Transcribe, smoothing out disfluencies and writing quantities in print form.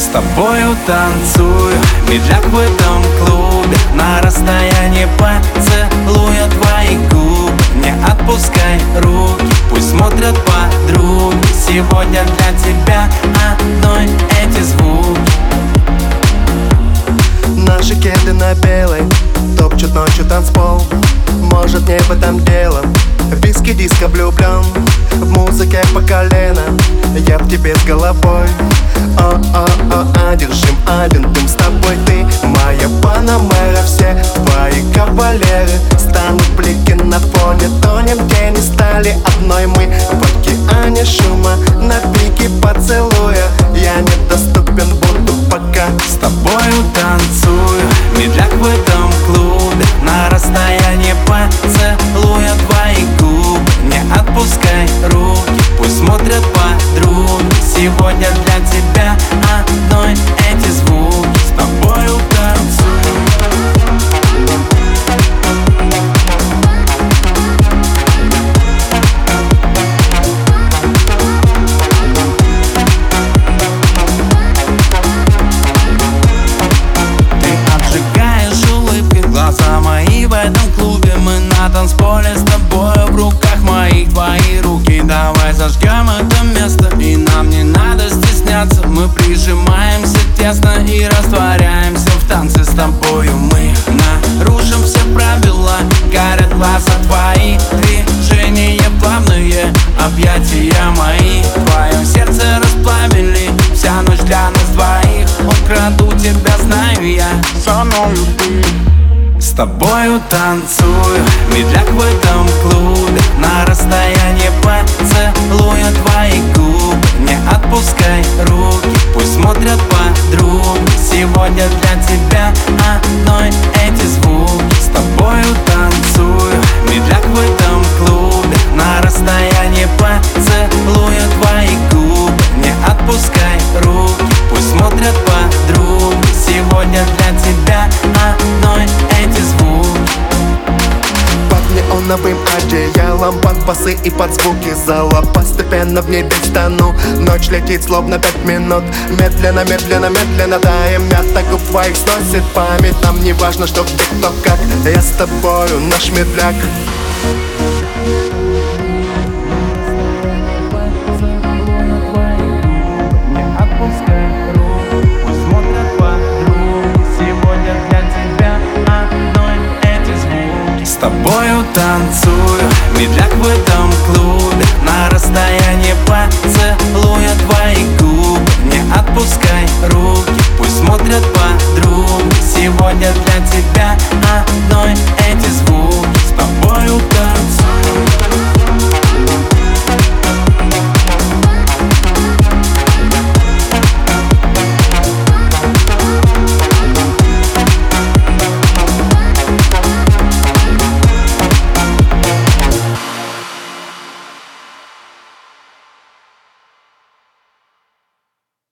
С тобою танцую, медляк в этом клубе. На расстоянии поцелуя твои губы. Не отпускай руки, пусть смотрят подруги. Сегодня для тебя одной эти звуки. Наши кеды на белой топчут ночью танцпол. Может, не в этом дело. Виски, диско, влюблен в музыке по колено. Я в тебе с головой. Одержим один дым с тобой. Ты моя панамера, все твои кавалеры станут блики на фоне. Тонем, где не стали одной мы. В океане шума на пике поцелуя. Я недоступен, буду пока с тобою танцую, медляк в этом клубе. На расстоянии поцелуя твои губы. Не отпускай руки, пусть смотрят подруги. Сегодня для тебя одной эти звуки. С тобою танцую. Глаза мои в этом клубе. Мы на танцполе с тобой. В руках моих твои руки. Давай зажгем это место, и нам не надо стесняться. Мы прижимаемся тесно и растворяемся в танце с тобою. Мы нарушим все правила. Горят глаза твои, движения плавные, объятия мои в твоем сердце расплавили. Вся ночь для нас двоих. Украду тебя, знаю я, со мною ты. С тобою танцую, медляк в этом клубе. На расстоянии поцелуя твои губы. Не отпускай руки, пусть смотрят подруги. Сегодня для тебя одной эти звуки. С тобою танцую, медляк в этом клубе. На расстоянии поцелуя твои губы. Не отпускай руки, пусть смотрят подруги. Сегодня для тебя одной эти звуки. Под неоновым одеялом, под басы и под звуки зала. Постепенно в небе стану. Ночь летит словно 5 минут. Медленно, медленно, медленно таем. Мята губ твоих сносит память. Нам не важно, что где, кто, как. Я с тобою, наш медляк. С тобою танцую, медляк в этом клубе.